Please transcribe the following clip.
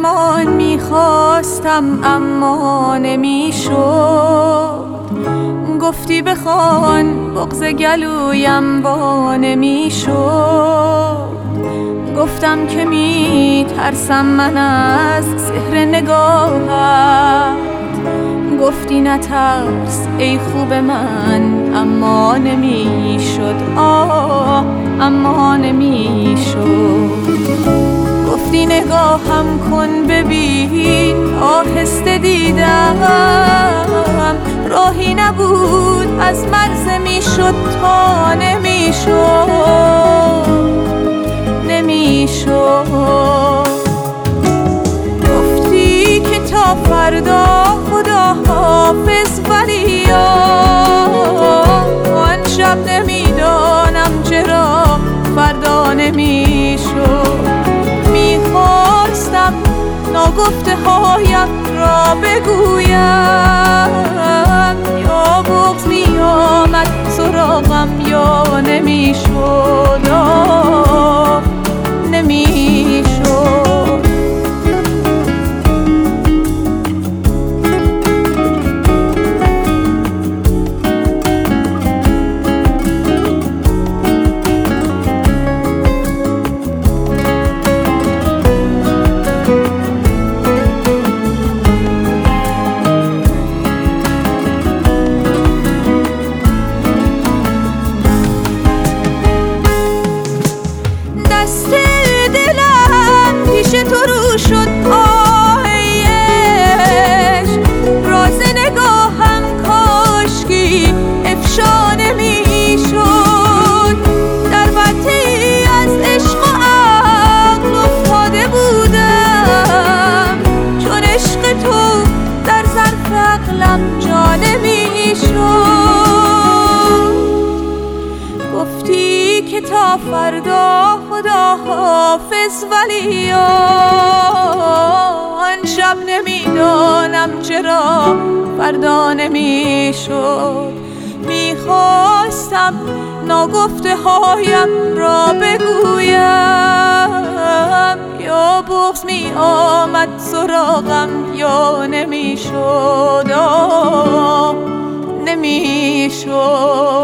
درمان میخواستم اما نمیشد. گفتی بخوان بغض گلویم وا نمیشد. گفتم که میترسم من از سحر نگاهت. گفتی نترس ای خوب من اما نمیشد. اما نمیشد. گفتی نگاهم کن ببین آهسته دیدم. راهی نبود از مرز میشد تا نمیشد. گفتی که تا فردا خدا حافظ ولی آن شب نمیدانم چرا فردا نمیشد. میخواستم ناگفته هایم را بگویم، یا بغض میآمد سراغم یا نمیشد. نمیشد. دست دلم پیش تو رو شد آهیش. راز نگاهم کاشکی افشا نمیشد. در ورطه‌ای از عشق و عقل افتاده بودم، چون عشق تو در ظرف عقلم جا نمیشد. گفتی که تا فردا خدا حافظ ولی آن شب نمیدانم چرا فردا نمیشد. میخواستم ناگفته هایم را بگویم، یا بغض میآمد سراغم یا نمیشد. نمیشد.